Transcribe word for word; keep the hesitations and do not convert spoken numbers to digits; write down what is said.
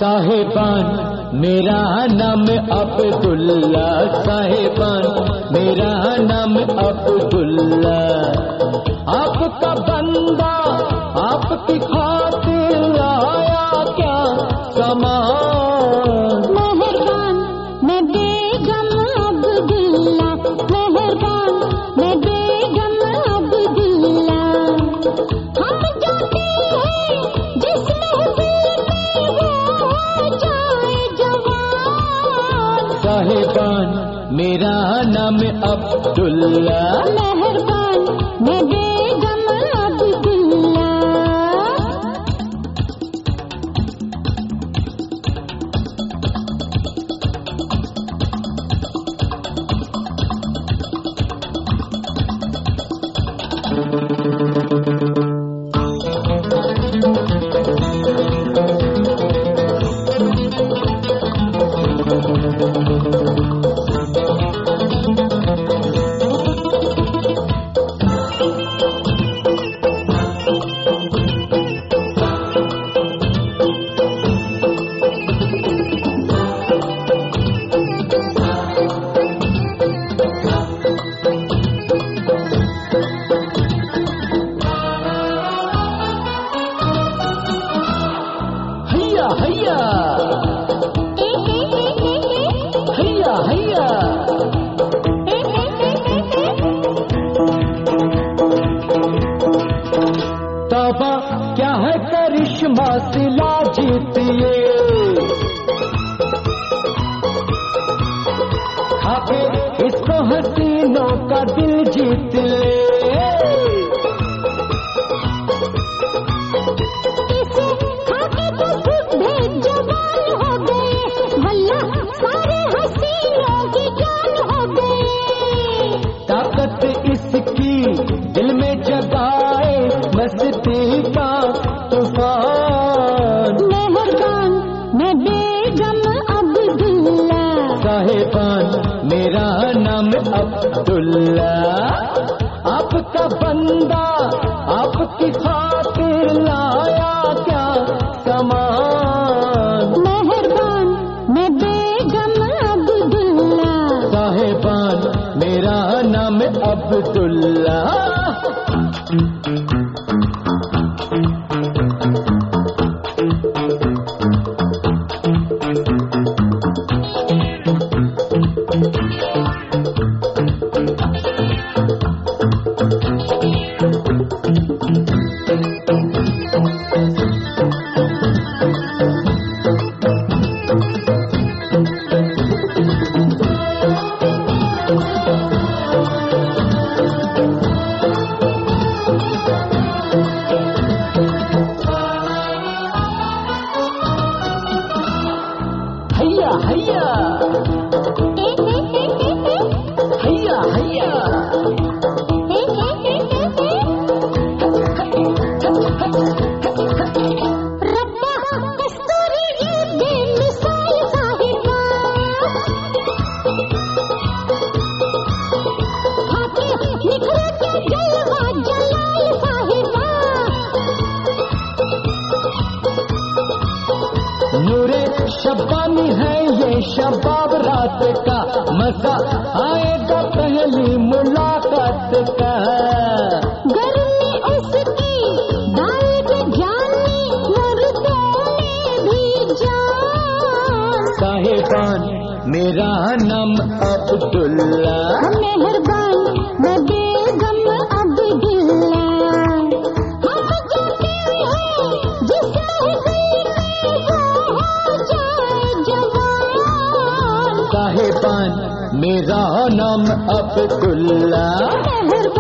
साहिबान मेरा नाम अब्दुल्ला, साहिबान मेरा नाम अब्दुल्ला, आपका बंदा आपकी खातिर लाया क्या सामान। मेहरबान मैं बेगम अब्दुल्ला, मेहरबान मैं बेगम अब्दुल्ला, हम जाते हैं जिस महफिल में वो हो जाए जवान। साहिबान मेरा नाम अब्दुल्ला, मेहरबान मैं बेगम अब्दुल्ला। हैया हैया हैया तौबा क्या है करिश्मा सिला जीतिए, खाके इसको हसीनों का दिल जीत ले। ताकत इसकी दिल में जगाए मस्ती का तूफान। मेहरबान मैं बेगम अब्दुल्ला, साहिबान मेरा नाम अब्दुल्ला, आपका बंदा आपकी खातिर लाया क्या सामान। मेहरबान मैं बेगम अब्दुल्ला, साहिबान मेरा नाम अब्दुल्ला। हैया हैया हैया हैया रब्बा कस्तूरी ये बेमिसाल साहिबा, खाके निखरे के जलवा जलाल साहिबा। नूरे शबानी है ये शबाब रात का, मजा आएगा पहली मुलाकात का। गर्मी उसकी दाएं जानी मुर्दों में भी जान। साहिबान मेरा नाम अब्दुल्ला, मेहरबान मैं बेगम अब्दुल्ला, हम जाते हैं जिस महफिल में वो हो जाए जवान। साहिबान मेरा नाम अब्दुल्ला, मेहरबान